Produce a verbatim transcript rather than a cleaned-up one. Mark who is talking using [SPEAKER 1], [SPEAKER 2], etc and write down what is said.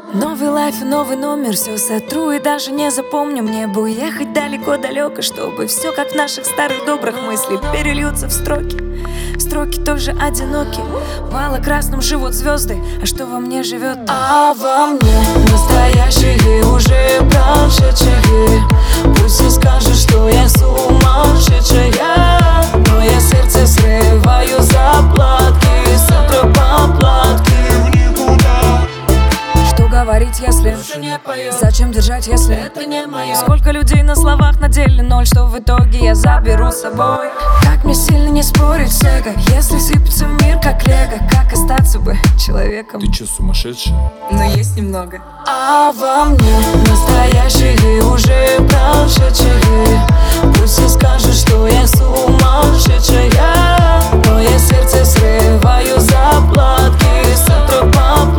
[SPEAKER 1] Новый лайф и новый номер, все сотру и даже не запомню. Мне бы уехать далеко-далеко, чтобы все как в наших старых добрых мыслей перельются в строки. Строки тоже одиноки, в ало-красном живут звезды, а что во мне живет? А во мне настоящие уже прошедшие. Пусть и скажут, что я сумасшедшая, но я сердце срываю заплатки, сотру поплатки. Что говорить, если зачем держать, если это не мое? Сколько людей на словах, на деле ноль, что в итоге я заберу с собой. Как мне сильно не спорить с эго, если сыпется мир как лего? Как остаться бы человеком?
[SPEAKER 2] Ты чё, сумасшедшая?
[SPEAKER 1] Но есть немного. А во мне настоящие уже прошедшие. Пусть и скажут, что я сумасшедшая, но я сердце срываю заплатки, сотру поплатки.